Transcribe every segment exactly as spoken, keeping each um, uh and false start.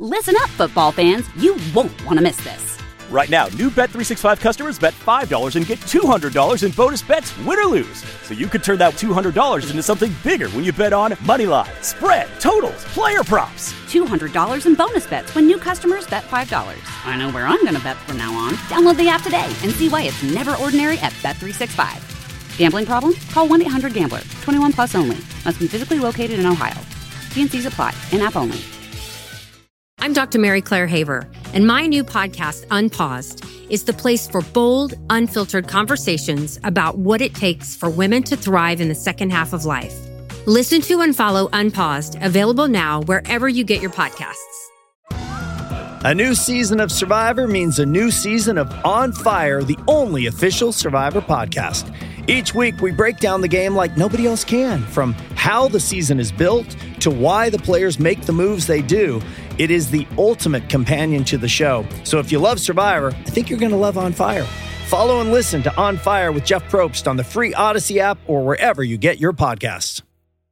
Listen up, football fans. You won't want to miss this. Right now, new Bet three sixty-five customers bet five dollars and get two hundred dollars in bonus bets, win or lose. So you could turn that two hundred dollars into something bigger when you bet on money line, spread, totals, player props. two hundred dollars in bonus bets when new customers bet five dollars. I know where I'm going to bet from now on. Download the app today and see why it's never ordinary at Bet three sixty-five. Gambling problem? Call one eight hundred gambler. twenty-one plus only. Must be physically located in Ohio. T and C's apply. In-app only. I'm Doctor Mary Claire Haver, and my new podcast, Unpaused, is the place for bold, unfiltered conversations about what it takes for women to thrive in the second half of life. Listen to and follow Unpaused, available now wherever you get your podcasts. A new season of Survivor means a new season of On Fire, the only official Survivor podcast. Each week, we break down the game like nobody else can, from how the season is built to why the players make the moves they do. It is the ultimate companion to the show. So if you love Survivor, I think you're going to love On Fire. Follow and listen to On Fire with Jeff Probst on the free Odyssey app or wherever you get your podcasts.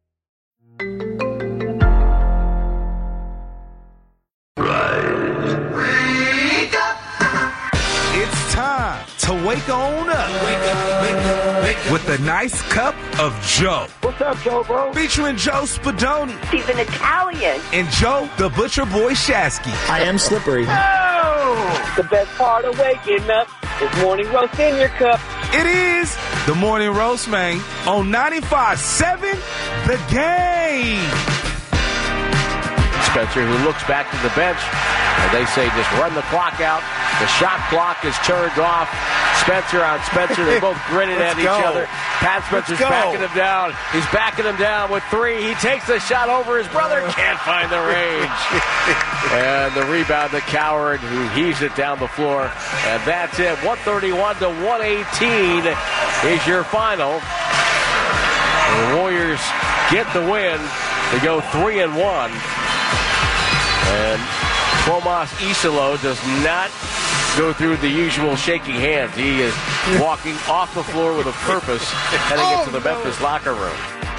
It's time to wake on up. Wake up, wake up, wake up. With a nice cup of Joe. What's up, Joe, bro? Featuring Joe Spadoni. He's an Italian. And Joe, the Butcher Boy Shasky. I am slippery. Oh! The best part of waking up is morning roast in your cup. It is the Morning Roast, man, on ninety-five seven The Game. Spencer, who looks back to the bench, and they say just run the clock out. The shot clock is turned off. Spencer on Spencer. They both grinning at each go. other. Pat Spencer's backing him down. He's backing him down with three. He takes the shot over his brother. Can't find the range. And the rebound, the Coward, who heaves it down the floor. And that's it. one thirty-one to one eighteen is your final. The Warriors get the win. They go three and one. And Tomas Isolo does not go through the usual shaking hands. He is walking off the floor with a purpose, heading oh, into the no. Memphis locker room.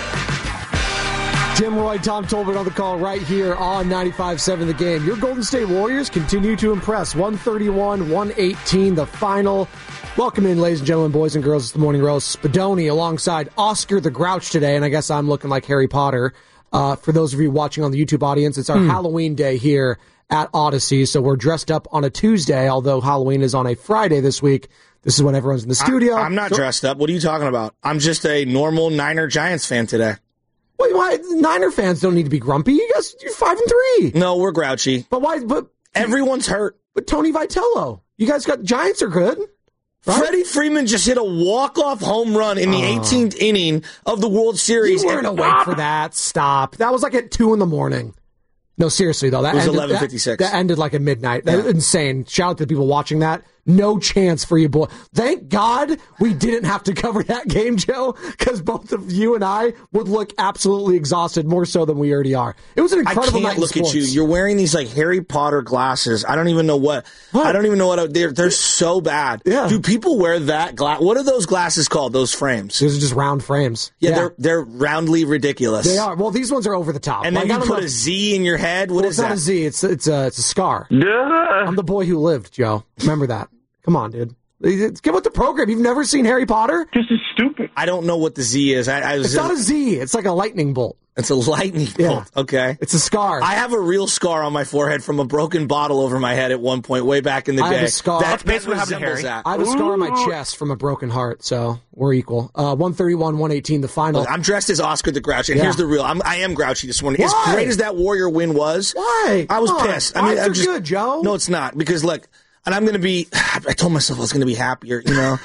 Tim Roy, Tom Tolbert on the call right here on ninety-five seven The Game. Your Golden State Warriors continue to impress. one thirty-one to one eighteen, the final. Welcome in, ladies and gentlemen, boys and girls. It's the Morning Roast. Spadoni alongside Oscar the Grouch today, and I guess I'm looking like Harry Potter. Uh, for those of you watching on the YouTube audience, it's our hmm. Halloween day here at Odyssey, so we're dressed up on a Tuesday, although Halloween is on a Friday this week. This is when everyone's in the studio. I, I'm not so, dressed up. What are you talking about? I'm just a normal Niner Giants fan today. Wait, why? Niner fans don't need to be grumpy. You guys, you're five and three. No, we're grouchy. But why? But everyone's hurt. But Tony Vitello, you guys got Giants are good. Right? Freddie Freeman just hit a walk-off home run in the uh, eighteenth inning of the World Series. You weren't and, awake for that. Stop. That was like at two in the morning. No, seriously, though. That it was ended, eleven fifty-six. That, that ended like at midnight. Yeah. That's insane. Shout out to the people watching that. No chance for you, boy. Thank God we didn't have to cover that game, Joe, because both of you and I would look absolutely exhausted, more so than we already are. It was an incredible I night can't look in at you. You're wearing these like Harry Potter glasses. I don't even know what. what? I don't even know what. They're they're so bad. Yeah. Do people wear that glass? What are those glasses called? Those frames? Those are just round frames. Yeah, yeah, they're they're roundly ridiculous. They are. Well, these ones are over the top. And then like, you put know. a Z in your head. What well, is it's that? It's not a Z. It's it's a it's a scar. Duh. I'm the boy who lived, Joe. Remember that. Come on, dude. Get with the program. You've never seen Harry Potter? This is stupid. I don't know what the Z is. I, I was it's not a Z. It's like a lightning bolt. It's a lightning yeah. bolt. Okay. It's a scar. I have a real scar on my forehead from a broken bottle over my head at one point way back in the I day. have a scar. That, That's basically what happened to Harry. That. I have a scar on my chest from a broken heart, so we're equal. Uh, one thirty-one to one eighteen, the final. Look, I'm dressed as Oscar the Grouch, and yeah. here's the real. I'm, I am grouchy this morning. Why? As great as that Warrior win was, why? I was Come pissed. On. I mean, Vibes I'm are just good, Joe. No, it's not, because look, and I'm going to be. I told myself I was going to be happier. You know.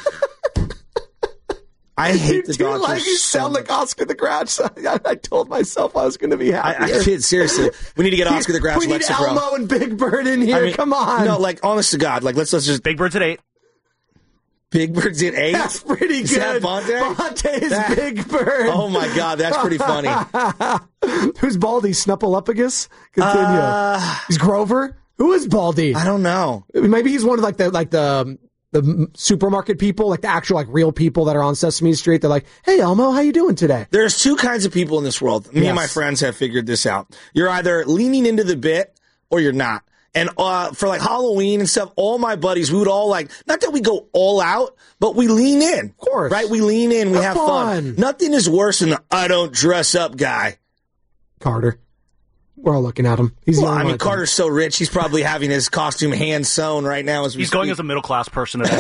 I hate the do Dodgers. Like you so sound much. like Oscar the Grouch. I, I told myself I was going to be happy. I, I kid, seriously. We need to get Oscar the Grouch. We need Lexapro. Elmo and Big Bird in here. I mean, come on. No, like honest to God, like let's let's just. Big Bird's at eight. Big Bird's at eight. That's pretty is good. That Bonte? Bonte is that, Big Bird. Oh my God, that's pretty funny. Who's Baldy? Snuffleupagus? Continue. Uh, He's Grover. Who is Baldy? I don't know. Maybe he's one of like the like the. The supermarket people, like the actual, like real people that are on Sesame Street. They're like, "Hey, Elmo, how you doing today?" There's two kinds of people in this world. Me yes. and my friends have figured this out. You're either leaning into the bit, or you're not. And uh, for like Halloween and stuff, all my buddies, we would all like, not that we go all out, but we lean in. Of course. Right? We lean in, we have, have fun. fun. Nothing is worse than the I don't dress up guy. Carter. We're all looking at him. He's well, I mean, Carter's so rich, he's probably having his costume hand sewn right now as we He's speak. going as a middle-class person today.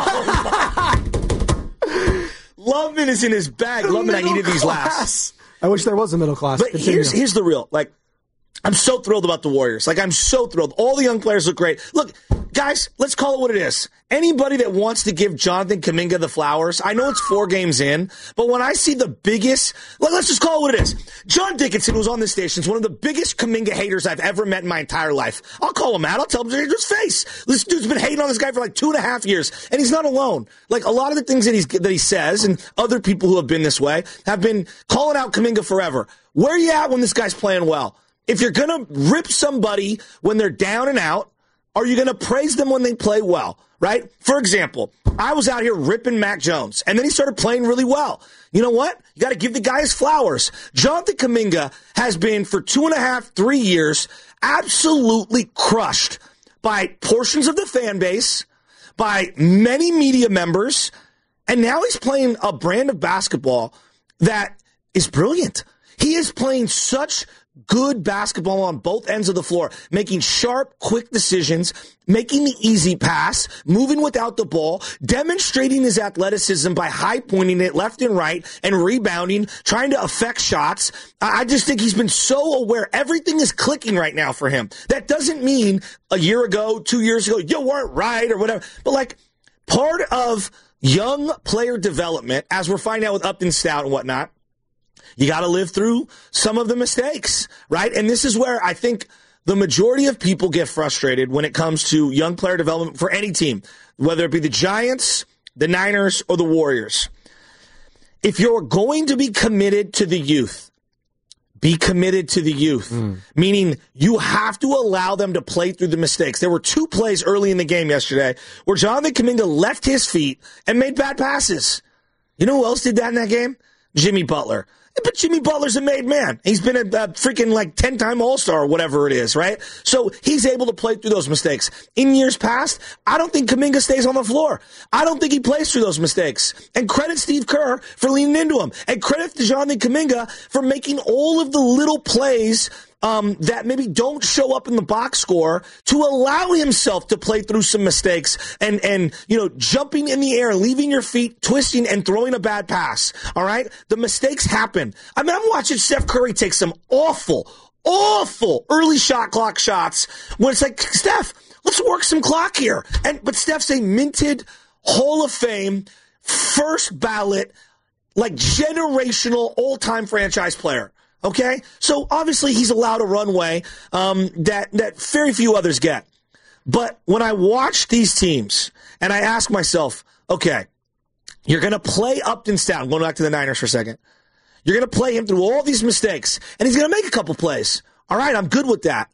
Lubman is in his bag. Lubman, I needed these laughs. I wish there was a middle class. But here's, here's the real, like, I'm so thrilled about the Warriors. Like, I'm so thrilled. All the young players look great. Look, guys, let's call it what it is. Anybody that wants to give Jonathan Kuminga the flowers, I know it's four games in, but when I see the biggest, like, let's just call it what it is. John Dickinson, who's on this station, is one of the biggest Kuminga haters I've ever met in my entire life. I'll call him out. I'll tell him to his face. This dude's been hating on this guy for like two and a half years, and he's not alone. Like, a lot of the things that, he's, that he says, and other people who have been this way, have been calling out Kuminga forever. Where are you at when this guy's playing well? If you're going to rip somebody when they're down and out, are you going to praise them when they play well, right? For example, I was out here ripping Mac Jones, and then he started playing really well. You know what? You got to give the guy his flowers. Jonathan Kuminga has been, for two and a half, three years, absolutely crushed by portions of the fan base, by many media members, and now he's playing a brand of basketball that is brilliant. He is playing such good basketball on both ends of the floor, making sharp, quick decisions, making the easy pass, moving without the ball, demonstrating his athleticism by high-pointing it left and right and rebounding, trying to affect shots. I just think he's been so aware. Everything is clicking right now for him. That doesn't mean a year ago, two years ago, you weren't right or whatever. But, like, part of young player development, as we're finding out with Upton Stout and whatnot, you got to live through some of the mistakes, right? And this is where I think the majority of people get frustrated when it comes to young player development for any team, whether it be the Giants, the Niners, or the Warriors. If you're going to be committed to the youth, be committed to the youth, mm. meaning you have to allow them to play through the mistakes. There were two plays early in the game yesterday where Jonathan Kuminga left his feet and made bad passes. You know who else did that in that game? Jimmy Butler. But Jimmy Butler's a made man. He's been a, a freaking like ten-time All-Star or whatever it is, right? So he's able to play through those mistakes. In years past, I don't think Kuminga stays on the floor. I don't think he plays through those mistakes. And credit Steve Kerr for leaning into him. And credit to Jonathan Kuminga for making all of the little plays Um, that maybe don't show up in the box score to allow himself to play through some mistakes and, and, you know, jumping in the air, leaving your feet, twisting and throwing a bad pass. All right. The mistakes happen. I mean, I'm watching Steph Curry take some awful, awful early shot clock shots when it's like, Steph, let's work some clock here. And, but Steph's a minted Hall of Fame, first ballot, like generational all-time franchise player. Okay, so obviously he's allowed a runway um, that that very few others get. But when I watch these teams and I ask myself, okay, you're going to play Upton Stout, going back to the Niners for a second. You're going to play him through all these mistakes, and he's going to make a couple plays. All right, I'm good with that.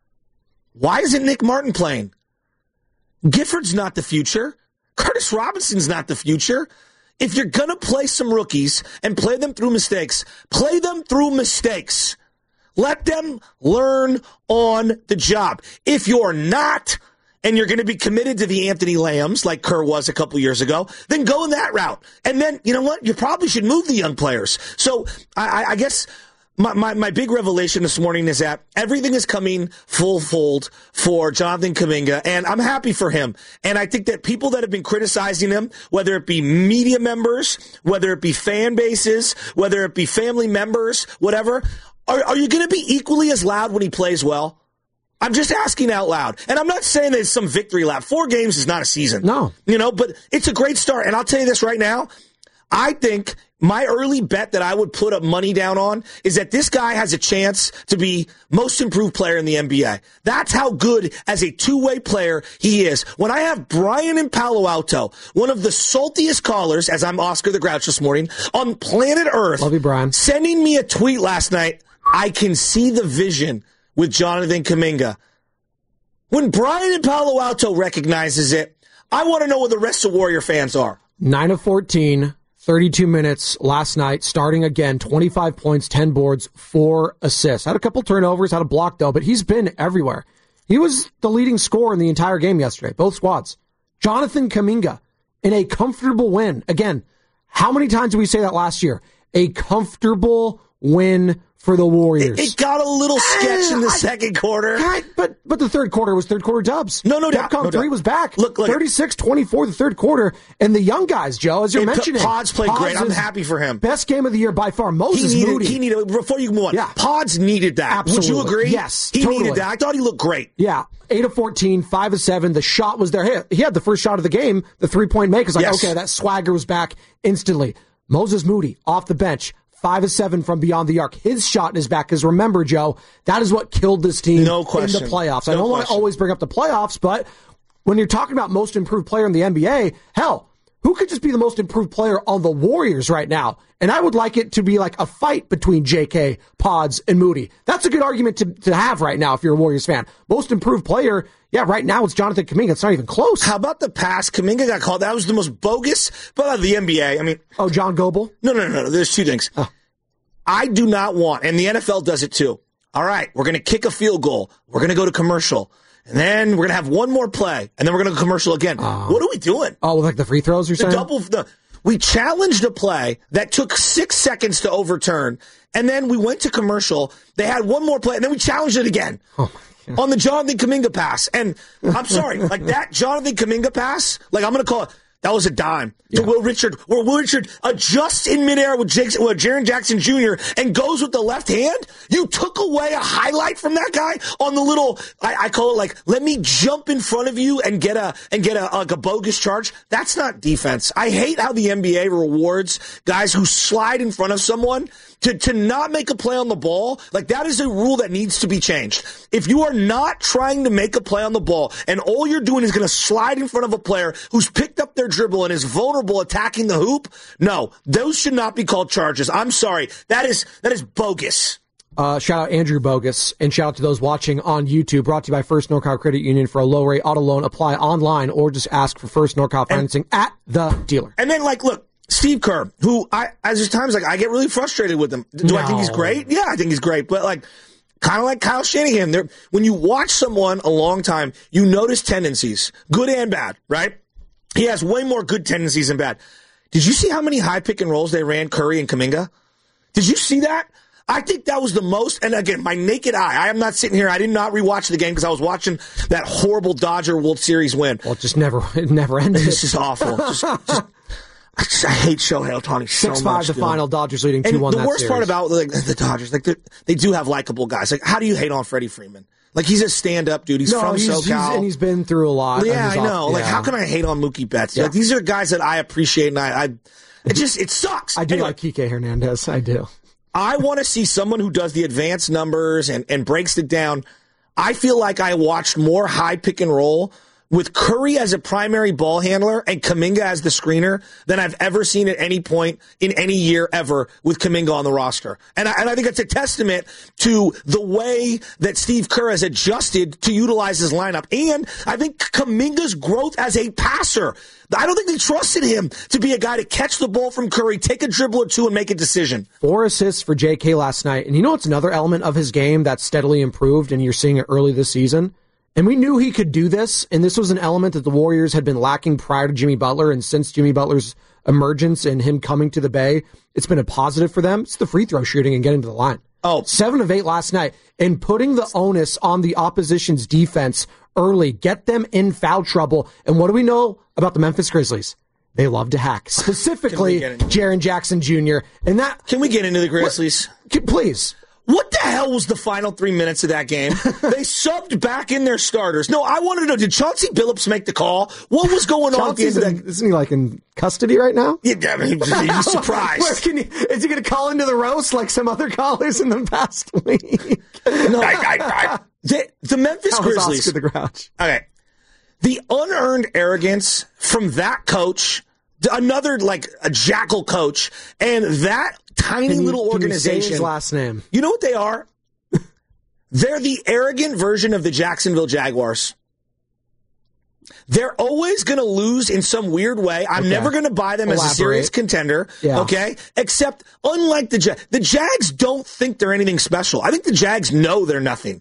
Why isn't Nick Martin playing? Gifford's not the future. Curtis Robinson's not the future. If you're going to play some rookies and play them through mistakes, play them through mistakes. Let them learn on the job. If you're not, and you're going to be committed to the Anthony Lambs like Kerr was a couple years ago, then go in that route. And then, you know what? You probably should move the young players. So I, I guess my, my, my big revelation this morning is that everything is coming full fold for Jonathan Kuminga, and I'm happy for him. And I think that people that have been criticizing him, whether it be media members, whether it be fan bases, whether it be family members, whatever, are, are you going to be equally as loud when he plays well? I'm just asking out loud. And I'm not saying that it's some victory lap. Four games is not a season. No. You know, but it's a great start. And I'll tell you this right now. I think my early bet that I would put up money down on is that this guy has a chance to be most improved player in the N B A. That's how good as a two-way player he is. When I have Brian in Palo Alto, one of the saltiest callers, as I'm Oscar the Grouch this morning, on planet Earth, love you, Brian, sending me a tweet last night, I can see the vision with Jonathan Kuminga. When Brian in Palo Alto recognizes it, I want to know where the rest of Warrior fans are. nine of fourteen. thirty-two minutes last night, starting again, twenty-five points, ten boards, four assists. Had a couple turnovers, had a block though, but he's been everywhere. He was the leading scorer in the entire game yesterday, both squads. Jonathan Kuminga in a comfortable win. Again, how many times did we say that last year? A comfortable win for the Warriors. It, it got a little sketch in the I, second quarter. Right, but but the third quarter was third quarter dubs. No, no doubt. DEFCON no three doubt. was back. Look, look thirty-six twenty-four the third quarter. And the young guys, Joe, as you're it, mentioning. Pods played Pods great. I'm happy for him. Best game of the year by far. Moses he needed, Moody. He needed, before you move on, yeah. Pods needed that. Absolutely. Would you agree? Yes, He totally. needed that. I thought he looked great. Yeah. eight of fourteen, five of seven. The shot was there. Hey, he had the first shot of the game, the three-point make. It's like, yes. okay, that swagger was back instantly. Moses Moody off the bench. Five of seven from beyond the arc. His shot is back. Because remember, Joe, that is what killed this team no question. in the playoffs. No I don't want to question. always bring up the playoffs, but when you're talking about most improved player in the N B A, hell, who could just be the most improved player on the Warriors right now? And I would like it to be like a fight between J K, Pods, and Moody. That's a good argument to, to have right now if you're a Warriors fan. Most improved player, yeah, right now it's Jonathan Kuminga. It's not even close. How about the pass? Kuminga got called. That was the most bogus, but out of the N B A. I mean, oh, John Goebel? No, no, no, no. There's two things. Oh. I do not want, and the N F L does it too. All right, we're going to kick a field goal. We're going to go to commercial. And then we're going to have one more play. And then we're going to go commercial again. Uh, what are we doing? Oh, like the free throws you're the saying? Double, the, we challenged a play that took six seconds to overturn. And then we went to commercial. They had one more play. And then we challenged it again. Oh my God. On the Jonathan Kuminga pass. And I'm sorry, like that Jonathan Kuminga pass, like I'm going to call it, that was a dime to yeah. Will Richard, where Will Richard adjusts in midair with, Jake, with Jaren Jackson Junior and goes with the left hand. You took away a highlight from that guy on the little, I, I call it like, let me jump in front of you and get a and get a like a bogus charge. That's not defense. I hate how the N B A rewards guys who slide in front of someone to, to not make a play on the ball. Like that is a rule that needs to be changed. If you are not trying to make a play on the ball and all you're doing is going to slide in front of a player who's picked up their dribble and is vulnerable attacking the hoop, no, those should not be called charges. I'm sorry. That is that is bogus. Uh, shout out Andrew Bogus, and shout out to those watching on YouTube. Brought to you by First NorCal Credit Union. For a low rate auto loan, apply online or just ask for First NorCal financing and, at the dealer. And then, like, look, Steve Kerr, who I, as there's times, like, I get really frustrated with him. Do no. I think he's great? Yeah, I think he's great. But, like, kind of like Kyle Shanahan, there, when you watch someone a long time, you notice tendencies, good and bad, right? He has way more good tendencies than bad. Did you see how many high pick and rolls they ran Curry and Kuminga? Did you see that? I think that was the most, and again, my naked eye, I am not sitting here, I did not rewatch the game because I was watching that horrible Dodger World Series win. Well, it just never, it never ended. This is awful. Just, just, I, just, I hate Shohei Ohtani so much. six five the dude. final, Dodgers leading two one that that The worst series. part about like, the Dodgers, like they do have likable guys. Like, how do you hate on Freddie Freeman? Like, he's a stand-up dude. He's no, from he's, SoCal. He's, and he's been through a lot. Yeah, I know. Off, like, yeah. how can I hate on Mookie Betts? Yeah. Like, these are guys that I appreciate, and I, I it just, it sucks. I do anyway, like Kike Hernandez. I do. I want to see someone who does the advanced numbers and, and breaks it down. I feel like I watched more high pick and roll with Curry as a primary ball handler and Kuminga as the screener than I've ever seen at any point in any year ever with Kuminga on the roster. And I, and I think it's a testament to the way that Steve Kerr has adjusted to utilize his lineup. And I think Kuminga's growth as a passer. I don't think they trusted him to be a guy to catch the ball from Curry, take a dribble or two, and make a decision. Four assists for J K last night. And you know what's another element of his game that's steadily improved, and you're seeing it early this season? And we knew he could do this, and this was an element that the Warriors had been lacking prior to Jimmy Butler, and since Jimmy Butler's emergence and him coming to the Bay, it's been a positive for them. It's the free throw shooting and getting to the line. Oh, seven of eight last night, and putting the onus on the opposition's defense early, get them in foul trouble. And what do we know about the Memphis Grizzlies? They love to hack, specifically Jaren Jackson Junior And that can we get into the Grizzlies, what, please? What the hell was the final three minutes of that game? They subbed back in their starters. No, I wanted to know, did Chauncey Billups make the call? What was going on at the end of that? Isn't he like in custody right now? Yeah, I mean, he's surprised. Where can he, is he going to call into the roast like some other callers in the past week? No, I, I, I, the, the Memphis Grizzlies. Oscar the Grouch. Okay. The unearned arrogance from that coach, another like a jackal coach, and that tiny you, little organization. Can you say his last name? You know what they are? They're the arrogant version of the Jacksonville Jaguars. They're always going to lose in some weird way. I'm okay. never going to buy them Elaborate. as a serious contender. Yeah. Okay. Except unlike the Jags, the Jags don't think they're anything special. I think the Jags know they're nothing.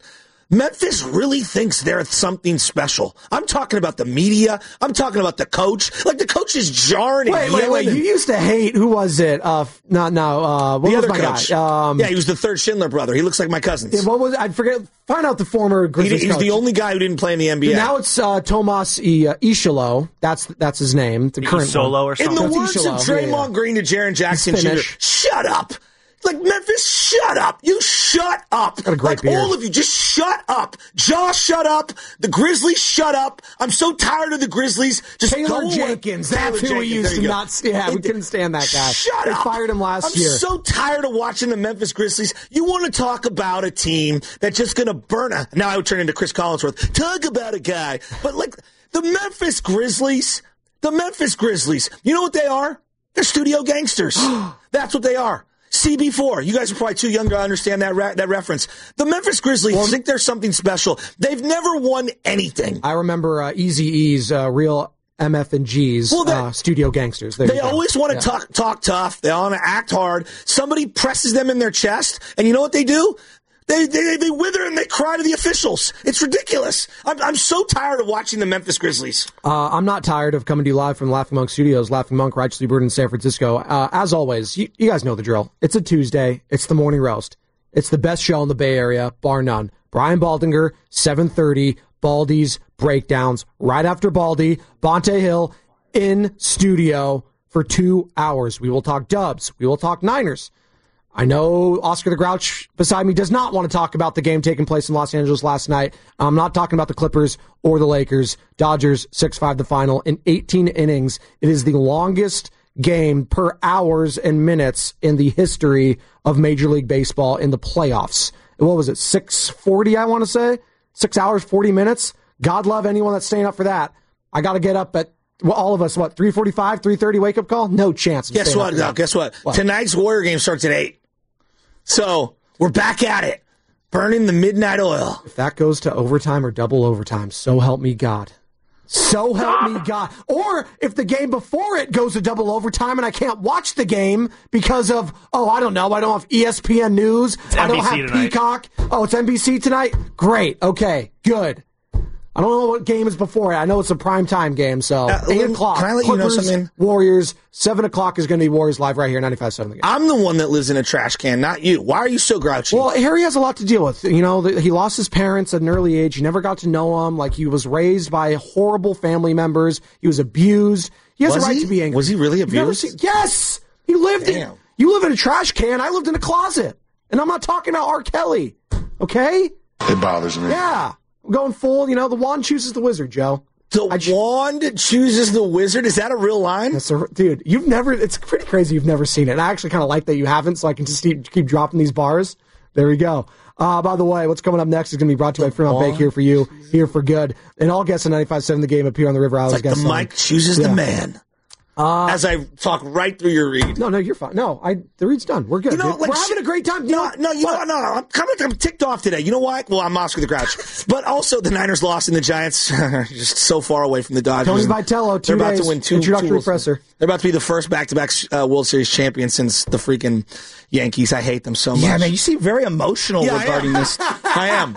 Memphis really thinks they're something special. I'm talking about the media. I'm talking about the coach. Like, the coach is jarring wait, and wait, wait. and You used to hate, who was it? Uh, no, no. Uh, what the was other my coach. guy? Um, yeah, he was the third Schindler brother. He looks like my cousins. Yeah, what was I forget? Find out the former Grizzlies he, He's coach. the only guy who didn't play in the N B A. Now it's uh, Tomas I- uh, Ishalo. That's that's his name. The current Solo or something. In the That's words Ishalo. of Draymond Yeah, yeah. Green to Jaren Jackson Junior, shut up. Like, Memphis, shut up. You shut up. Got a great like, beard. all of you, just shut up. Josh, shut up. The Grizzlies, shut up. I'm so tired of the Grizzlies. Just Taylor go Jenkins. Taylor That's who Jenkins, we there used you to go. not. Yeah, we couldn't stand that guy. Shut they up. fired him last I'm year. so tired of watching the Memphis Grizzlies. You want to talk about a team that's just going to burn a... Now I would turn into Chris Collinsworth. Talk about a guy. But, like, the Memphis Grizzlies, the Memphis Grizzlies, you know what they are? They're studio gangsters. That's what they are. C B four. You guys are probably too young to understand that re- that reference. The Memphis Grizzlies well, think there's something special. They've never won anything. I remember uh, Eazy-E's uh, real M F and G's well, uh, studio gangsters. There they always want to yeah. talk talk tough. They want to act hard. Somebody presses them in their chest, and you know what they do? They, they they wither and they cry to the officials. It's ridiculous. I'm, I'm so tired of watching the Memphis Grizzlies. Uh, I'm not tired of coming to you live from Laughing Monk Studios. Laughing Monk, Righteously Brewed in San Francisco. Uh, as always, you, you guys know the drill. It's a Tuesday. It's the morning roast. It's the best show in the Bay Area, bar none. Brian Baldinger, seven thirty, Baldy's Breakdowns. Right after Baldy, Bonte Hill in studio for two hours. We will talk Dubs. We will talk Niners. I know Oscar the Grouch beside me does not want to talk about the game taking place in Los Angeles last night. I'm not talking about the Clippers or the Lakers. Dodgers six five the final in eighteen innings. It is the longest game per hours and minutes in the history of Major League Baseball in the playoffs. What was it, six forty, I want to say? Six hours, forty minutes? God love anyone that's staying up for that. I got to get up at, well, all of us, what, three forty-five, three thirty wake-up call? No chance. Of Guess what, Doc? Guess what? what? Tonight's Warrior game starts at eight. So, we're back at it. Burning the midnight oil. If that goes to overtime or double overtime, so help me God. So help me God. Or if the game before it goes to double overtime and I can't watch the game because of, oh, I don't know, I don't have E S P N News. It's I don't N B C have tonight. Peacock. Oh, it's N B C tonight? Great. Okay. Good. I don't know what game is before it. I know it's a primetime game, so uh, eight o'clock. Can I let Clippers, you know something? Warriors. seven o'clock is going to be Warriors Live right here, ninety-five point seven The Game. I'm the one that lives in a trash can, not you. Why are you so grouchy? Well, Harry has a lot to deal with. You know, he lost his parents at an early age. He never got to know them. Like, he was raised by horrible family members. He was abused. He has was a right he? to be angry. Was he really abused? Seen, yes! He lived Damn. in, you live in a trash can. I lived in a closet. And I'm not talking about R. Kelly. Okay? It bothers me. Yeah. I'm going full, you know, the wand chooses the wizard, Joe. The I, wand chooses the wizard? Is that a real line? That's a, dude, you've never, it's pretty crazy you've never seen it. And I actually kind of like that you haven't, so I can just keep, keep dropping these bars. There we go. Uh, by the way, what's coming up next is going to be brought to you by Fremont Bank, here for you, here for good. And all guests on ninety-five point seven The Game appear on the River Islands. It's like guest the mic chooses yeah. the man. Uh, As I talk right through your read. No, no, you're fine. No, I the read's done. We're good. You know, We're like, having a great time. You no, know, no, you know, no, no. I'm kind of I'm ticked off today. You know why? Well, I'm Oscar the Grouch. But also, the Niners lost and the Giants are just so far away from the Dodgers. Tony Vitello, two They're about days, to win two introductory two presser. They're about to be the first back-to-back uh, World Series champion since the freaking Yankees. I hate them so much. Yeah, man, you seem very emotional yeah, regarding I this. I am.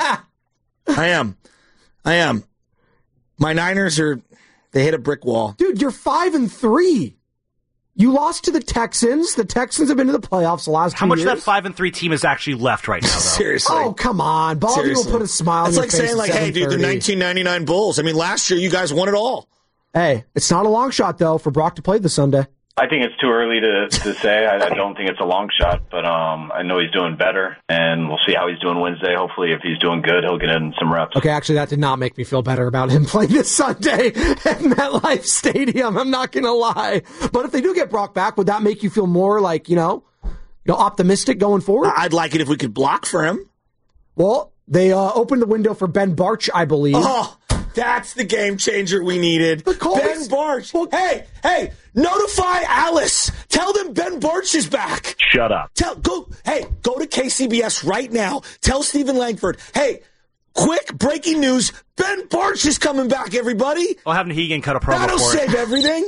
I am. I am. My Niners are, they hit a brick wall. Dude, you're five and three. You lost to the Texans. The Texans have been to the playoffs the last How two much years. of that five and three team is actually left right now, though? Seriously. Oh, come on. Baldy Seriously. will put a smile It's on like your face. saying, like, hey, dude, the nineteen ninety-nine Bulls. I mean, last year you guys won it all. Hey, it's not a long shot, though, for Brock to play this Sunday. I think it's too early to, to say. I, I don't think it's a long shot, but um, I know he's doing better, and we'll see how he's doing Wednesday. Hopefully, if he's doing good, he'll get in some reps. Okay, actually, that did not make me feel better about him playing this Sunday at MetLife Stadium. I'm not going to lie. But if they do get Brock back, would that make you feel more like, you know, you know, optimistic going forward? I'd like it if we could block for him. Well, they uh, opened the window for Ben Barch, I believe. Oh, that's the game changer we needed. Ben Barch. Well, hey, hey, notify Alice. Tell them Ben Barch is back. Shut up. Tell go. Hey, go to K C B S right now. Tell Stephen Langford. Hey, quick breaking news. Ben Barch is coming back. Everybody. I'll have Nahegan cut a promo That'll for save it. everything.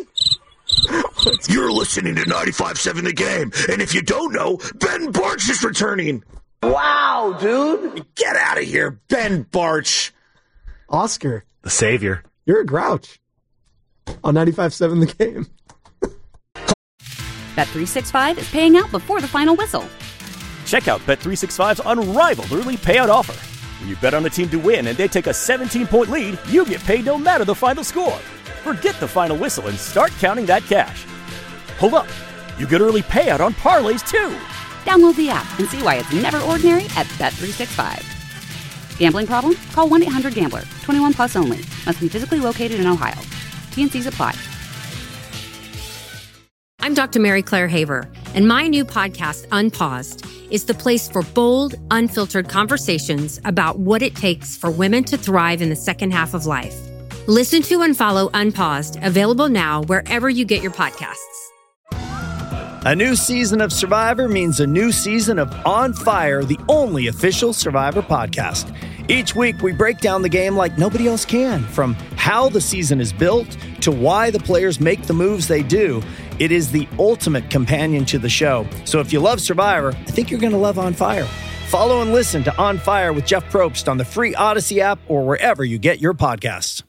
You're listening to ninety-five point seven The Game, and if you don't know, Ben Barch is returning. Wow, dude. Get out of here, Ben Barch. Oscar. The savior. You're a grouch. On ninety-five seven The Game. Bet three sixty-five is paying out before the final whistle. Check out Bet three sixty-five's unrivaled early payout offer. When you bet on a team to win and they take a seventeen-point lead, you get paid no matter the final score. Forget the final whistle and start counting that cash. Hold up. You get early payout on parlays, too. Download the app and see why it's never ordinary at Bet three sixty-five. Gambling problem? Call one eight hundred gambler. twenty-one plus only. Must be physically located in Ohio. T N Cs apply. I'm Doctor Mary Claire Haver, and my new podcast, Unpaused, is the place for bold, unfiltered conversations about what it takes for women to thrive in the second half of life. Listen to and follow Unpaused, available now wherever you get your podcasts. A new season of Survivor means a new season of On Fire, the only official Survivor podcast. Each week, we break down the game like nobody else can, from how the season is built to why the players make the moves they do. It is the ultimate companion to the show. So if you love Survivor, I think you're going to love On Fire. Follow and listen to On Fire with Jeff Probst on the free Odyssey app or wherever you get your podcasts.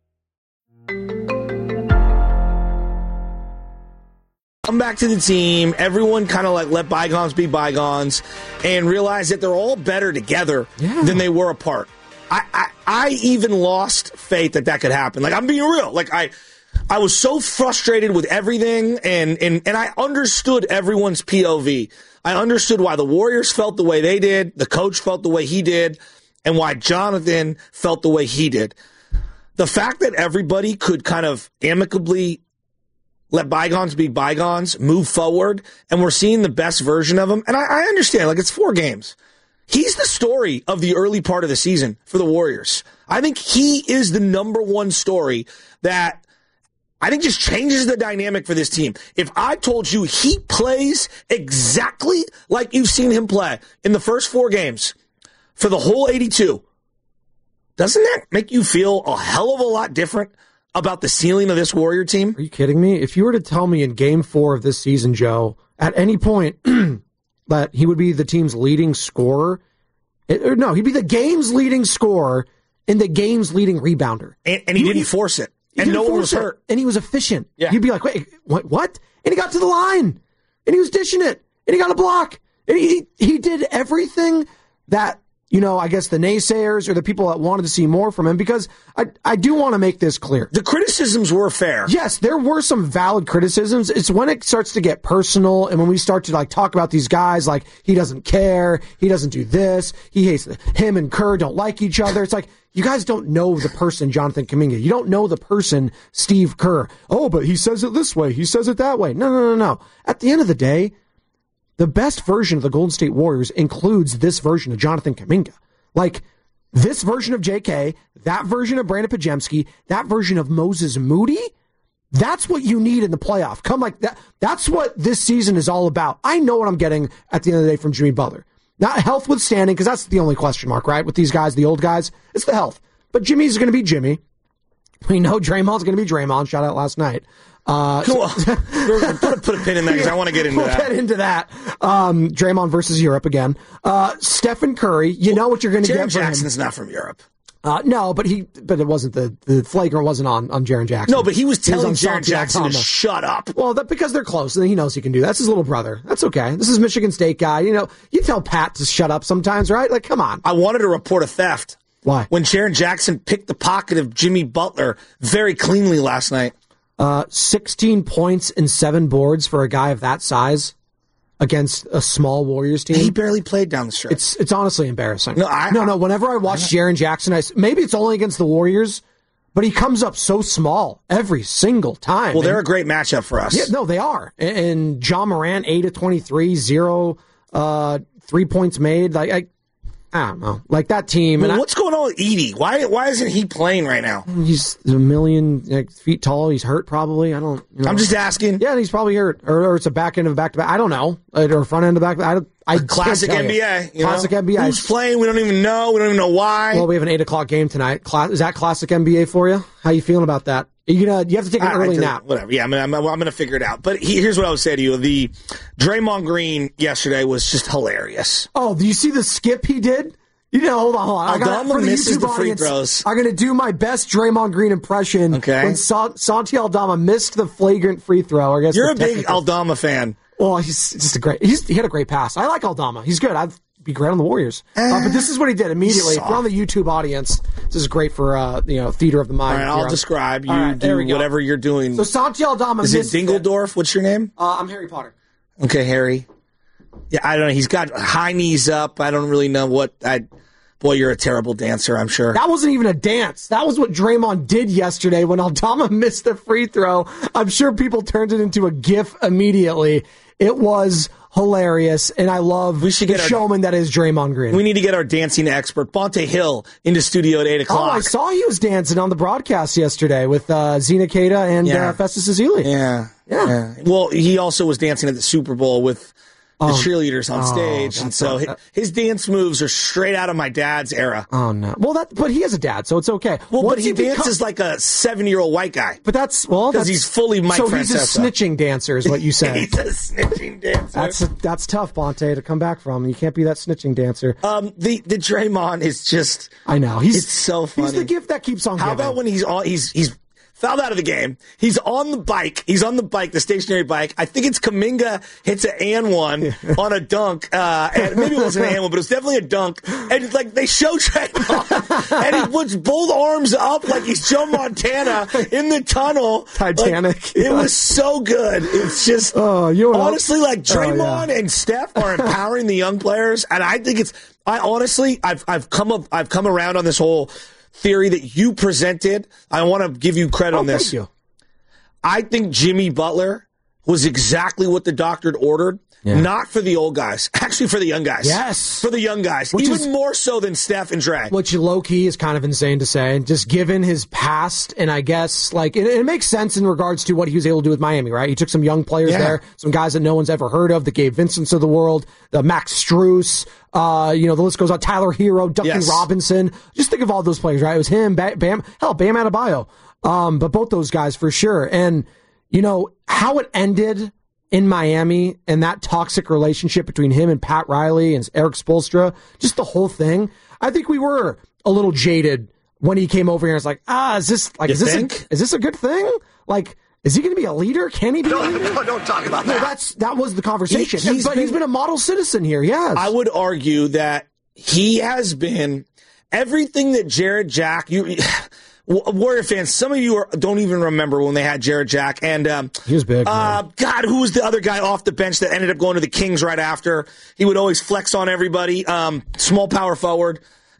Come back to the team. Everyone kind of like let bygones be bygones and realize that they're all better together yeah. than they were apart. I, I I even lost faith that that could happen. Like, I'm being real. Like, I I was so frustrated with everything, and, and, and I understood everyone's P O V. I understood why the Warriors felt the way they did, the coach felt the way he did, and why Jonathan felt the way he did. The fact that everybody could kind of amicably let bygones be bygones, move forward, and we're seeing the best version of him. And I, I understand, like, it's four games. He's the story of the early part of the season for the Warriors. I think he is the number one story that I think just changes the dynamic for this team. If I told you he plays exactly like you've seen him play in the first four games for the whole eighty-two, doesn't that make you feel a hell of a lot different about the ceiling of this Warrior team? Are you kidding me? If you were to tell me in game four of this season, Joe, at any point that he would be the team's leading scorer, it, or no, he'd be the game's leading scorer and the game's leading rebounder. And, and he, he didn't force it. And no one was hurt. It, and he was efficient. Yeah. You'd be like, wait, what, what? And he got to the line. And he was dishing it. And he got a block. And he he did everything that, you know, I guess the naysayers or the people that wanted to see more from him, because I, I do want to make this clear. The criticisms were fair. Yes, there were some valid criticisms. It's when it starts to get personal and when we start to like talk about these guys like he doesn't care, he doesn't do this, he hates him and Kerr don't like each other. It's like, you guys don't know the person Jonathan Kuminga. You don't know the person Steve Kerr. Oh, but he says it this way, he says it that way. No, no, no, no. At the end of the day, the best version of the Golden State Warriors includes this version of Jonathan Kuminga. Like, this version of J K, that version of Brandon Podziemski, that version of Moses Moody, that's what you need in the playoff. Come like that. That's what this season is all about. I know what I'm getting at the end of the day from Jimmy Butler. Not health withstanding, because that's the only question mark, right? With these guys, the old guys, it's the health. But Jimmy's going to be Jimmy. We know Draymond's going to be Draymond. Shout out last night. Uh, cool. So, put, a, put a pin in that because I want to get into we'll that. We'll get into that. Um, Draymond versus Europe again. Uh, Stephen Curry, you know what you're going to get from him. Jaren Jackson's not from Europe. Uh, no, but he, but it wasn't the, the flagrant wasn't on, on Jaren Jackson. No, but he was telling he was Jaren Jackson to shut up. Well, that, because they're close and he knows he can do that. That's his little brother. That's okay. This is Michigan State guy. You know, you tell Pat to shut up sometimes, right? Like, come on. I wanted to report a theft. Why? When Jaren Jackson picked the pocket of Jimmy Butler very cleanly last night. Uh, sixteen points and seven boards for a guy of that size against a small Warriors team. He barely played down the stretch. It's it's honestly embarrassing. No, I, no, no. Whenever I watch Jaren Jackson, I, maybe it's only against the Warriors, but he comes up so small every single time. Well, they're and, a great matchup for us. Yeah, no, they are. And, and John Morant, eight of twenty-three, zero uh, three points made. Like I, I don't know, like that team. Well, and what's I, going on with Edey? Why why isn't he playing right now? He's a million like, feet tall. He's hurt probably. I don't. You know. I'm just asking. Yeah, he's probably hurt, or, or it's a back end of back to back. I don't know, or front end of back. I, I classic N B A. You. Classic know? N B A. Who's playing? We don't even know. We don't even know why. Well, we have an eight o'clock game tonight. Class, is that classic N B A for you? How you feeling about that? You gonna you have to take an I, early I nap. Whatever. Yeah, I mean, I'm, I'm going to figure it out. But he, here's what I would say to you: the Draymond Green yesterday was just hilarious. Oh, do you see the skip he did? You know, hold on, hold on. I got Aldama for the misses YouTube the free audience, throws. I'm going to do my best Draymond Green impression. Okay. When Sa- Santi Aldama missed the flagrant free throw. I guess You're a the big technical- Aldama fan. Well, he's just a great. He's, he had a great pass. I like Aldama. He's good. I'd be great on the Warriors. Uh, but this is what he did immediately. If you're on the YouTube audience, this is great for uh, you know theater of the mind. All right, I'll on. describe. You All right, do whatever you're doing. So Santi Aldama is it missed Dingledorf? It. What's your name? Uh, I'm Harry Potter. Okay, Harry. Yeah, I don't know. He's got high knees up. I don't really know what I. Boy, you're a terrible dancer, I'm sure. That wasn't even a dance. That was what Draymond did yesterday when Aldama missed the free throw. I'm sure people turned it into a GIF immediately. It was hilarious, and I love we should the get our, showman that is Draymond Green. We need to get our dancing expert, Bonte Hill, into studio at eight o'clock. Oh, I saw he was dancing on the broadcast yesterday with uh, Zena Keita and yeah. uh, Festus Ezeli. Yeah. yeah. Yeah. Well, he also was dancing at the Super Bowl with the Oh, cheerleaders on oh, stage, and so his, his dance moves are straight out of my dad's era. Oh no! Well, that but he has a dad, so it's okay. Well, Once but he, he dances become, like a seven-year-old white guy. But that's well, because he's fully Mike so Francesa. he's a snitching dancer, is what you say. He's a snitching dancer. That's that's tough, Bonte, to come back from. You can't be that snitching dancer. Um, the the Draymond is just. I know he's. It's so funny. He's the gift that keeps on. How giving. about when he's on? He's he's. Fouled out of the game. He's on the bike. He's on the bike, the stationary bike. I think it's Kuminga hits an and one on a dunk. Uh, and maybe it wasn't an and one, but it was definitely a dunk. And it's like they show Draymond, and he puts both arms up like he's Joe Montana in the tunnel. Titanic. Like, it was so good. It's just oh, you honestly like Draymond oh, yeah. and Steph are empowering the young players, and I think it's. I honestly, I've I've come up, I've come around on this whole theory that you presented. I want to give you credit oh, on this. Thank you. I think Jimmy Butler was exactly what the doctor had ordered. Yeah. Not for the old guys, actually for the young guys. Yes. For the young guys. Which Even is, more so than Steph and Dre. Which low-key is kind of insane to say. Just given his past, and I guess, like, it, it makes sense in regards to what he was able to do with Miami, right? He took some young players yeah. there, some guys that no one's ever heard of, the Gabe Vincents of the world, the Max Strus, uh, you know, the list goes on, Tyler Hero, Duncan yes. Robinson. Just think of all those players, right? It was him, Bam, Bam hell, Bam Adebayo. Um, but both those guys for sure. And, you know, how it ended in Miami and that toxic relationship between him and Pat Riley and Eric Spoelstra, just the whole thing. I think we were a little jaded when he came over here and was like, ah, is this like, you is this, think? a, is this a good thing? Like, is he going to be a leader? Can he be no, a leader? No, don't talk about no, that. that's, that was the conversation. He, he's but been, he's been a model citizen here, yes. I would argue that he has been everything that Jared Jack, you, Warrior fans, some of you are, don't even remember when they had Jared Jack. And um, he was big. Uh, God, who was the other guy off the bench that ended up going to the Kings right after? He would always flex on everybody. Um, small power forward.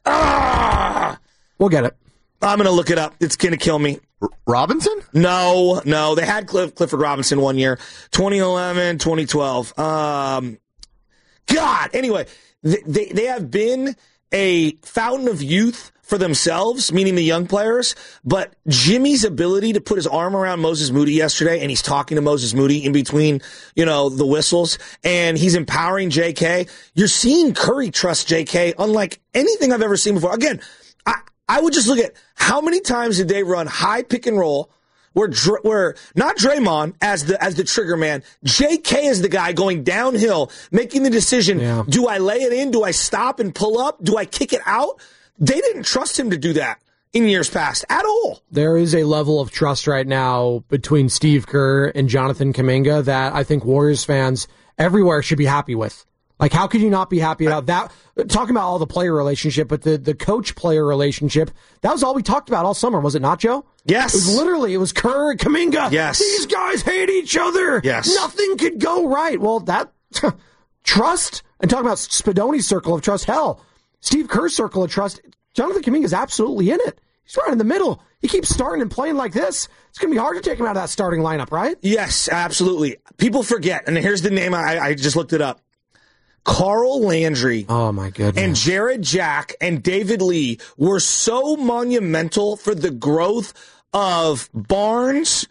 Ah! We'll get it. I'm going to look it up. It's going to kill me. R- Robinson? No, no. They had Cliff, Clifford Robinson one year. twenty eleven, twenty twelve. Um, God. Anyway, they, they, they have been a fountain of youth for themselves, meaning the young players, but Jimmy's ability to put his arm around Moses Moody yesterday, and he's talking to Moses Moody in between, you know, the whistles, and he's empowering J K. You're seeing Curry trust J K unlike anything I've ever seen before. Again, I, I would just look at how many times did they run high pick and roll where, where not Draymond as the, as the trigger man, J K is the guy going downhill, making the decision, yeah. do I lay it in? Do I stop and pull up? Do I kick it out? They didn't trust him to do that in years past at all. There is a level of trust right now between Steve Kerr and Jonathan Kuminga that I think Warriors fans everywhere should be happy with. Like, how could you not be happy about that? Talking about all the player relationship, but the, the coach-player relationship, that was all we talked about all summer, was it not, Joe? Yes. It was literally, it was Kerr and Kuminga. Yes. These guys hate each other. Yes. Nothing could go right. Well, that, trust, and talking about Spadoni's circle of trust, hell, Steve Kerr's circle of trust, Jonathan Kuminga is absolutely in it. He's right in the middle. He keeps starting and playing like this. It's going to be hard to take him out of that starting lineup, right? Yes, absolutely. People forget, and here's the name, I, I just looked it up. Carl Landry oh my goodness. and Jared Jack and David Lee were so monumental for the growth of Barnes,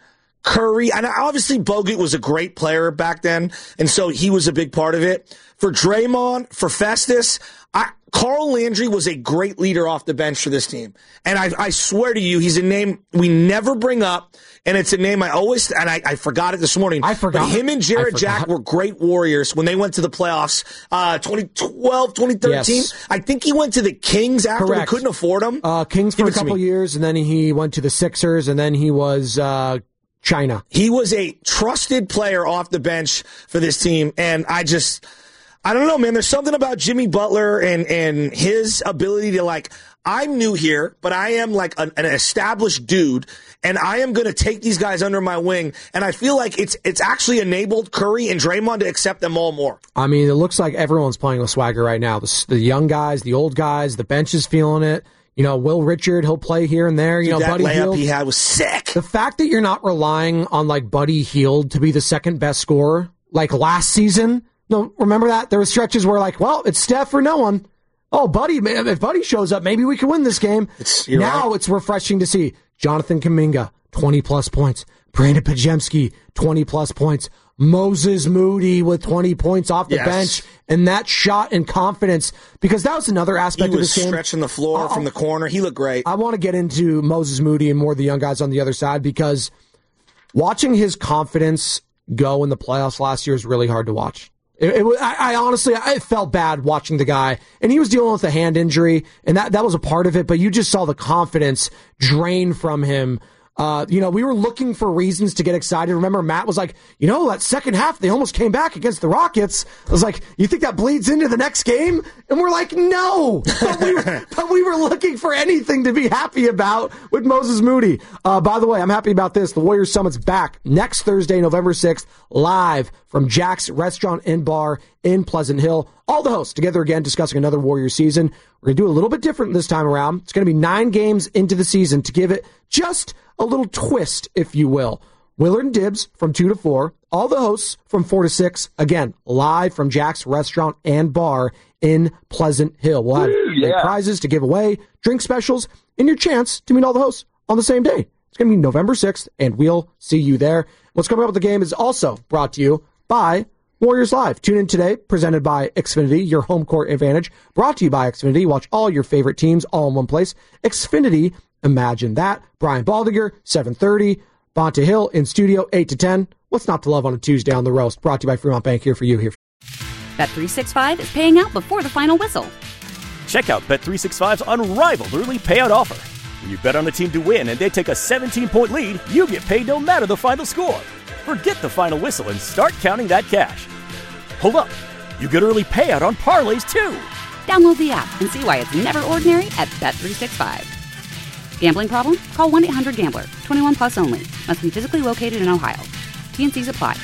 Curry, and obviously Bogut was a great player back then, and so he was a big part of it. For Draymond, for Festus, I, Carl Landry was a great leader off the bench for this team. And I, I swear to you, he's a name we never bring up, and it's a name I always, and I, I forgot it this morning. I forgot. But him and Jared Jack were great Warriors when they went to the playoffs, uh, twenty twelve, twenty thirteen. Yes. I think he went to the Kings after Correct. we couldn't afford him. Uh, Kings for Give a couple years, and then he went to the Sixers, and then he was, uh, China. He was a trusted player off the bench for this team, and I just, I don't know, man. There's something about Jimmy Butler and, and his ability to, like, I'm new here, but I am like an, an established dude, and I am going to take these guys under my wing, and I feel like it's it's actually enabled Curry and Draymond to accept them all more. I mean, it looks like everyone's playing with swagger right now. The, the young guys, the old guys, the bench is feeling it. You know, Will Richard, he'll play here and there. You Dude, know, that Buddy layup Hield. he had was sick. The fact that you're not relying on, like, Buddy Hield to be the second best scorer, like last season. No, remember that? There were stretches where, like, well, it's Steph or no one. Oh, Buddy, if Buddy shows up, maybe we can win this game. It's, now right. It's refreshing to see Jonathan Kuminga, twenty-plus points. Brandon Pajemski, twenty-plus points. Moses Moody with twenty points off the yes. bench. And that shot and confidence, because that was another aspect he of this game. He was stretching the floor uh, from the corner. He looked great. I want to get into Moses Moody and more of the young guys on the other side, because watching his confidence go in the playoffs last year is really hard to watch. It, it, I, I honestly, I felt bad watching the guy, and he was dealing with a hand injury, and that, that was a part of it, but you just saw the confidence drain from him. Uh, you know, we were looking for reasons to get excited. Remember, Matt was like, you know, that second half, they almost came back against the Rockets. I was like, you think that bleeds into the next game? And we're like, no. But we, but we were looking for anything to be happy about with Moses Moody. Uh, by the way, I'm happy about this. The Warriors Summit's back next Thursday, November sixth, live from Jack's Restaurant and Bar in Pleasant Hill. All the hosts together again discussing another Warriors season. We're going to do a little bit different this time around. It's going to be nine games into the season to give it just a little twist, if you will. Willard and Dibbs from two to four. All the hosts from four to six. Again, live from Jack's Restaurant and Bar in Pleasant Hill. We'll have yeah. great prizes to give away, drink specials, and your chance to meet all the hosts on the same day. It's going to be November sixth, and we'll see you there. What's coming up with the game is also brought to you by Warriors Live. Tune in today, presented by Xfinity, your home court advantage. Brought to you by Xfinity. Watch all your favorite teams all in one place. Xfinity, imagine that. Brian Baldinger, seven thirty. Bonta Hill in studio, eight to ten. What's not to love on a Tuesday on The Roast? Brought to you by Fremont Bank, here for you. Here. Bet three sixty-five is paying out before the final whistle. Check out Bet three sixty-five's unrivaled early payout offer. When you bet on a team to win and they take a seventeen-point lead, you get paid no matter the final score. Forget the final whistle and start counting that cash. Hold up. You get early payout on parlays, too. Download the app and see why it's never ordinary at Bet three sixty-five. Gambling problem? Call one eight hundred gambler. twenty-one plus only. Must be physically located in Ohio. T N Cs apply.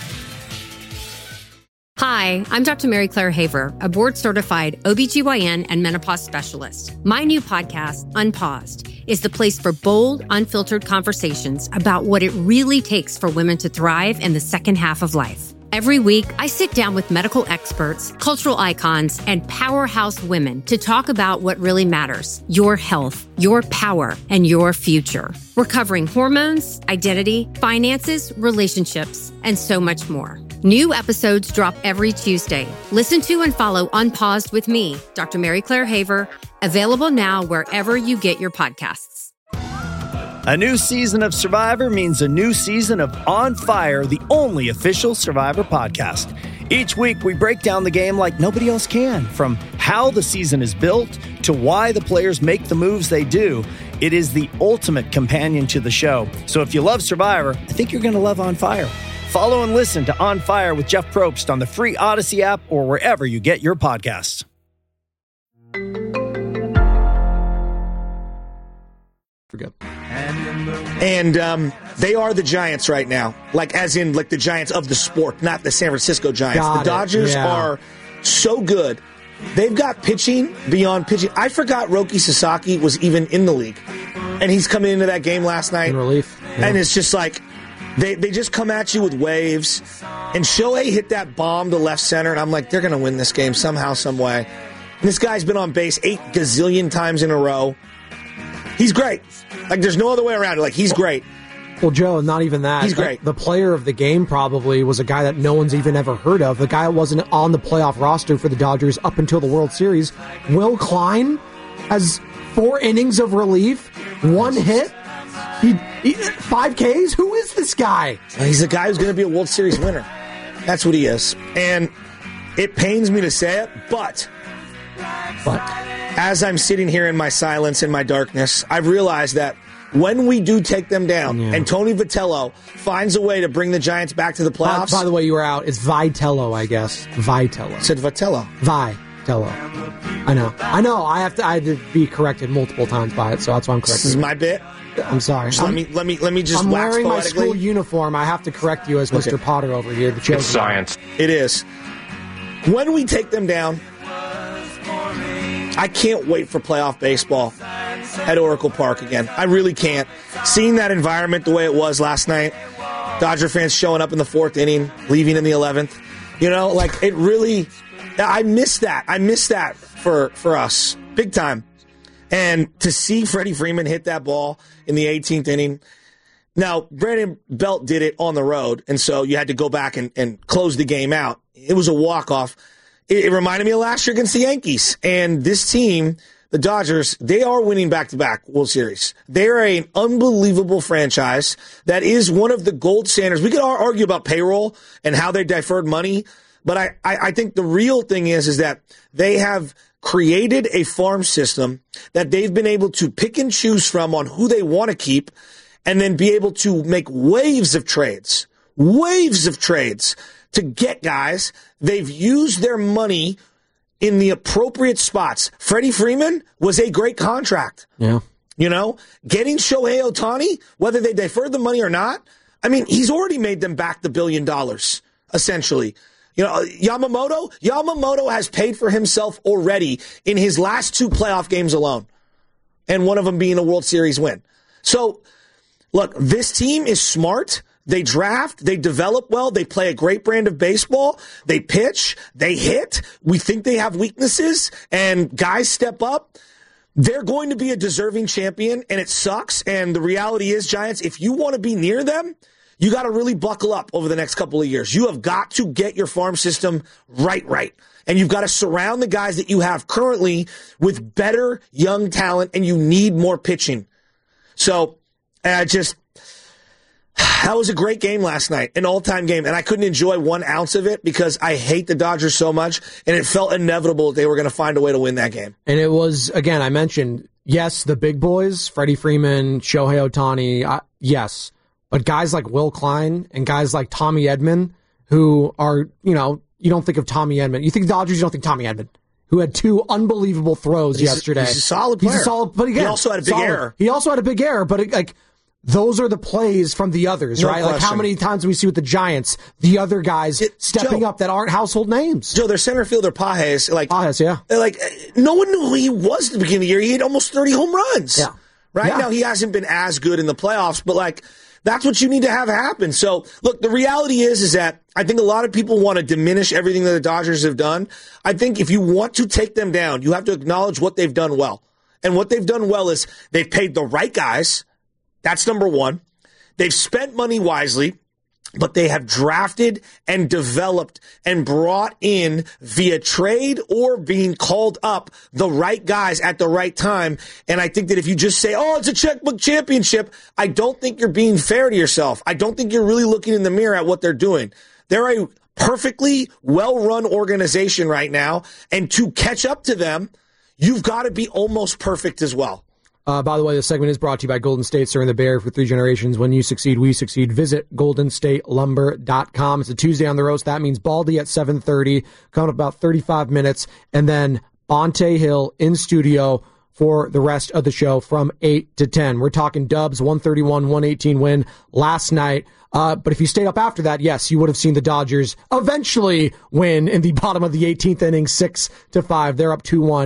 Hi, I'm Doctor Mary Claire Haver, a board-certified O B G Y N and menopause specialist. My new podcast, Unpaused, is the place for bold, unfiltered conversations about what it really takes for women to thrive in the second half of life. Every week, I sit down with medical experts, cultural icons, and powerhouse women to talk about what really matters: your health, your power, and your future. We're covering hormones, identity, finances, relationships, and so much more. New episodes drop every Tuesday. Listen to and follow Unpaused with me, Doctor Mary Claire Haver, available now wherever you get your podcasts. A new season of Survivor means a new season of On Fire, the only official Survivor podcast. Each week, we break down the game like nobody else can, from how the season is built to why the players make the moves they do. It is the ultimate companion to the show. So if you love Survivor, I think you're going to love On Fire. Follow and listen to On Fire with Jeff Probst on the free Odyssey app or wherever you get your podcasts. Forget. And um, they are the Giants right now. Like, as in, like, the Giants of the sport, not the San Francisco Giants. Got the Dodgers yeah. are so good. They've got pitching beyond pitching. I forgot Roki Sasaki was even in the league. And he's coming into that game last night. In relief. Yeah. And it's just like, they, they just come at you with waves. And Shohei hit that bomb to left center, and I'm like, they're going to win this game somehow, some way. And this guy's been on base eight gazillion times in a row. He's great. Like, there's no other way around it. Like, he's great. Well, Joe, not even that. He's great. The player of the game probably was a guy that no one's even ever heard of. The guy that wasn't on the playoff roster for the Dodgers up until the World Series. Will Klein has four innings of relief, one hit, he, he, five Ks. Who is this guy? He's the guy who's going to be a World Series winner. That's what he is. And it pains me to say it, but, but as I'm sitting here in my silence, in my darkness, I've realized that when we do take them down, yeah. and Tony Vitello finds a way to bring the Giants back to the playoffs. By, by the way, you were out. It's Vitello, I guess. Vitello. I said Vitello. Vitello. I know. I know. I have to. I had to be corrected multiple times by it, so that's why I'm correcting. This is my bit. I'm sorry. Just let me let me let me just. I'm wax wearing my poetically. school uniform. I have to correct you as Mister Okay. Potter over here. The It's science. It is. When we take them down, I can't wait for playoff baseball at Oracle Park again. I really can't. Seeing that environment the way it was last night, Dodger fans showing up in the fourth inning, leaving in the eleventh. You know, like it really. I miss that. I miss that for for us big time. And to see Freddie Freeman hit that ball in the eighteenth inning. Now, Brandon Belt did it on the road, and so you had to go back and, and close the game out. It was a walk-off. It, it reminded me of last year against the Yankees. And this team, the Dodgers, they are winning back-to-back World Series. They're an unbelievable franchise that is one of the gold standards. We could argue about payroll and how they deferred money, but I, I, I think the real thing is, is that they have created a farm system that they've been able to pick and choose from on who they want to keep and then be able to make waves of trades, waves of trades to get guys. They've used their money in the appropriate spots. Freddie Freeman was a great contract. Yeah. You know, getting Shohei Ohtani, whether they deferred the money or not, I mean, he's already made them back the billion dollars, essentially. You know, Yamamoto, Yamamoto has paid for himself already in his last two playoff games alone, and one of them being a World Series win. So, look, this team is smart. They draft, they develop well, they play a great brand of baseball, they pitch, they hit. We think they have weaknesses, and guys step up. They're going to be a deserving champion, and it sucks. And the reality is, Giants, if you want to be near them, you got to really buckle up over the next couple of years. You have got to get your farm system right, right. And you've got to surround the guys that you have currently with better young talent, and you need more pitching. So, I uh, just, that was a great game last night, an all-time game, and I couldn't enjoy one ounce of it because I hate the Dodgers so much, and it felt inevitable that they were going to find a way to win that game. And it was, again, I mentioned, yes, the big boys, Freddie Freeman, Shohei Ohtani, uh, yes. But guys like Will Klein and guys like Tommy Edman, who are, you know, you don't think of Tommy Edman. You think Dodgers, you don't think Tommy Edman, who had two unbelievable throws he's yesterday. A, he's a solid player. He's a solid, but again, he also had a big solid. error. He also had a big error, but it, like, those are the plays from the others, no right? question. Like how many times do we see with the Giants, the other guys it, stepping Joe, up that aren't household names? Joe, their center fielder, Pages, like, Pages, yeah. Like, no one knew who he was at the beginning of the year. He had almost thirty home runs. Yeah. Right? Yeah. Now, he hasn't been as good in the playoffs, but like, that's what you need to have happen. So, look, the reality is, is that I think a lot of people want to diminish everything that the Dodgers have done. I think if you want to take them down, you have to acknowledge what they've done well. And what they've done well is they've paid the right guys. That's number one. They've spent money wisely, but they have drafted and developed and brought in via trade or being called up the right guys at the right time. And I think that if you just say, oh, it's a checkbook championship, I don't think you're being fair to yourself. I don't think you're really looking in the mirror at what they're doing. They're a perfectly well-run organization right now, and to catch up to them, you've got to be almost perfect as well. Uh, by the way, this segment is brought to you by Golden State, serving the Bay Area for three generations. When you succeed, we succeed. Visit golden state lumber dot com. It's a Tuesday on the roast. That means Baldy at seven thirty, coming up about thirty-five minutes, and then Bonte Hill in studio for the rest of the show from eight to ten. We're talking Dubs, one thirty-one one eighteen win last night. Uh, but if you stayed up after that, yes, you would have seen the Dodgers eventually win in the bottom of the eighteenth inning, six to five. They're up two one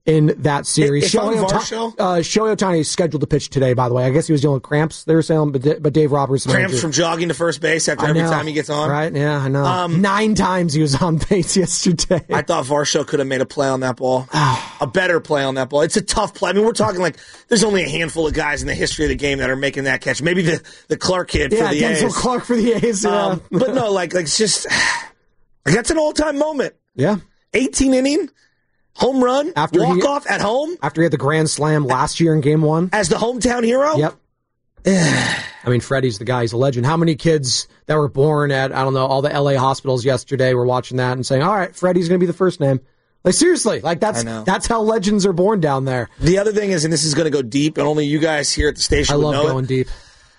in that series. If I'm Shohei Varsho, Ota- uh, Shohei Ohtani is scheduled to pitch today, by the way. I guess he was dealing with cramps, they were saying, but, but Dave Roberts... Cramps from jogging to first base after I every know, time he gets on? Right, yeah, I know. Um, Nine times he was on base yesterday. I thought Varsho could have made a play on that ball. A better play on that ball. It's a tough play. I mean, we're talking like there's only a handful of guys in the history of the game that are making that catch. Maybe the, the Clark kid yeah, for the Denzel A's. Clark for the A's, yeah. Um, but no, like, like it's just... That's an all-time moment. Yeah. eighteen inning, home run, after walk-off at home. After he had the grand slam last year in game one. As the hometown hero? Yep. I mean, Freddie's the guy. He's a legend. How many kids that were born at, I don't know, all the L A hospitals yesterday were watching that and saying, all right, Freddie's going to be the first name. Like, seriously, like that's that's how legends are born down there. The other thing is, and this is going to go deep, and only you guys here at the station I would love know going it. deep.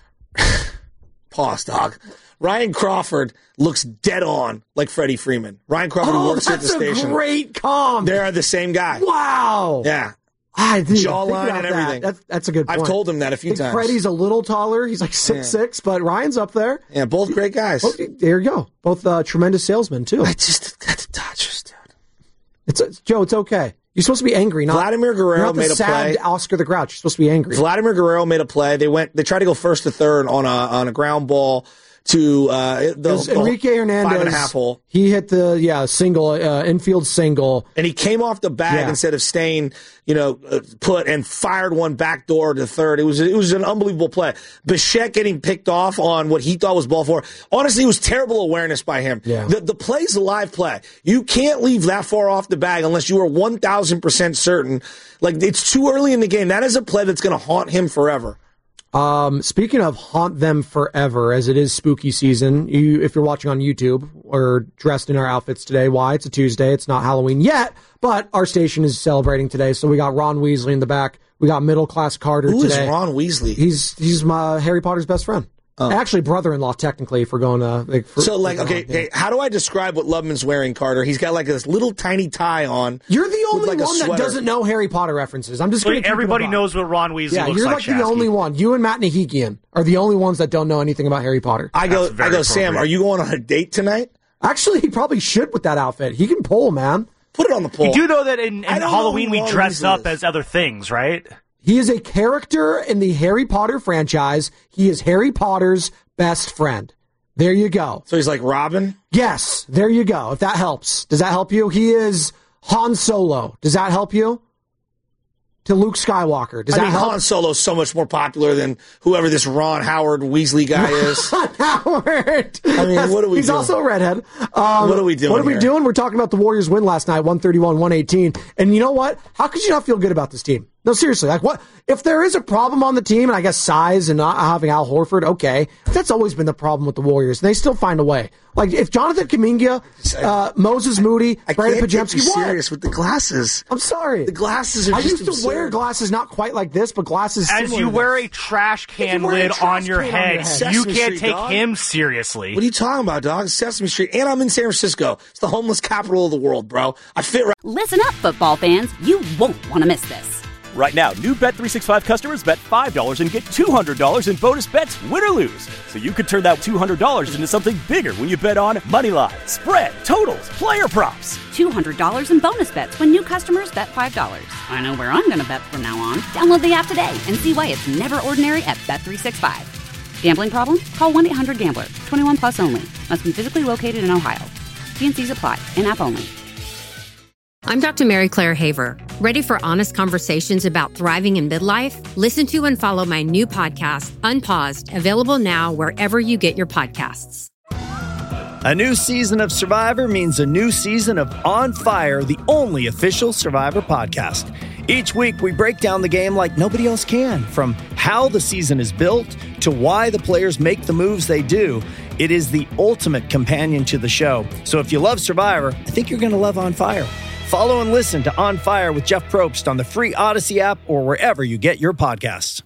Pause, dog. Ryan Crawford looks dead on like Freddie Freeman. Ryan Crawford oh, works here at the that's a station. Great comp. They're the same guy. Wow. Yeah. I didn't Jawline and that. everything. That's, that's a good point. I've told him that a few I think times. Freddie's a little taller. He's like six Yeah. six, but Ryan's up there. Yeah, both great guys. Oh, there you go. Both uh, tremendous salesmen, too. I just got the Dodgers, dude. It's, it's Joe, it's okay. You're supposed to be angry. Not, Vladimir Guerrero you're not the made a sad play. Oscar the Grouch. You're supposed to be angry. Vladimir Guerrero made a play. They went. They tried to go first to third on a on a ground ball to uh, the, the five Enrique Hernandez. and a half hole. He hit the yeah single uh, infield single, and he came off the bag yeah. instead of staying, you know, uh, put and fired one back door to third. It was it was an unbelievable play. Bichette getting picked off on what he thought was ball four. Honestly, it was terrible awareness by him. Yeah. The the play's a live play. You can't leave that far off the bag unless you are one thousand percent certain. Like, it's too early in the game. That is a play that's going to haunt him forever. Um, speaking of haunt them forever, as it is spooky season, you if you're watching on YouTube or dressed in our outfits today, why? It's a Tuesday. It's not Halloween yet, but our station is celebrating today. So we got Ron Weasley in the back. We got middle class Carter Who today. Who is Ron Weasley? He's he's my Harry Potter's best friend. Oh. Actually, brother-in-law, technically, if we're going to... Like, for, so, like, for okay, going, yeah. okay, how do I describe what Lubman's wearing, Carter? He's got, like, this little tiny tie on. You're the only like one that doesn't know Harry Potter references. I'm just going to Everybody knows what Ron Weasley yeah, looks you're like, like the only one. You and Matt Nahigian are the only ones that don't know anything about Harry Potter. I go, I go, Sam, are you going on a date tonight? Actually, he probably should with that outfit. He can pull, man. Put it on the pole. You do know that in, in Halloween we dress up is. as other things, right? He is a character in the Harry Potter franchise. He is Harry Potter's best friend. There you go. So he's like Robin? Yes, there you go. If that helps. Does that help you? He is Han Solo. Does that help you? To Luke Skywalker. Does I that mean, help? Han Solo's so much more popular than whoever this Ron Howard Weasley guy is. Ron Howard. I mean, what are we He's doing? also a redhead. Um, what are we doing What are we here? doing? We're talking about the Warriors win last night, one thirty-one one eighteen. And you know what? How could you not feel good about this team? No, seriously. Like, what if there is a problem on the team, and I guess size and not having Al Horford, okay. That's always been the problem with the Warriors, and they still find a way. Like, if Jonathan Kuminga, uh, Moses Moody, I Brandon can't Podziemski, take you what? serious with the glasses. I'm sorry. The glasses are I just used to absurd. wear glasses not quite like this, but glasses As similar you to wear this. a trash can wear a lid trash on your can on head, your head. you Sesame can't Street, take dog. him seriously. What are you talking about, dog? Sesame Street. And I'm in San Francisco. It's the homeless capital of the world, bro. I fit right. Listen up, football fans. You won't want to miss this. Right now, new Bet three sixty-five customers bet five dollars and get two hundred dollars in bonus bets, win or lose. So you could turn that two hundred dollars into something bigger when you bet on money line, spread, totals, player props. two hundred dollars in bonus bets when new customers bet five dollars. I know where I'm going to bet from now on. Download the app today and see why it's never ordinary at Bet three sixty-five. Gambling problem? Call one eight hundred gambler. twenty-one plus only. Must be physically located in Ohio. T and C's apply. In-app only. I'm Doctor Mary Claire Haver. Ready for honest conversations about thriving in midlife? Listen to and follow my new podcast, Unpaused, available now wherever you get your podcasts. A new season of Survivor means a new season of On Fire, the only official Survivor podcast. Each week, we break down the game like nobody else can, from how the season is built to why the players make the moves they do. It is the ultimate companion to the show. So if you love Survivor, I think you're going to love On Fire. Follow and listen to On Fire with Jeff Probst on the free Odyssey app or wherever you get your podcasts.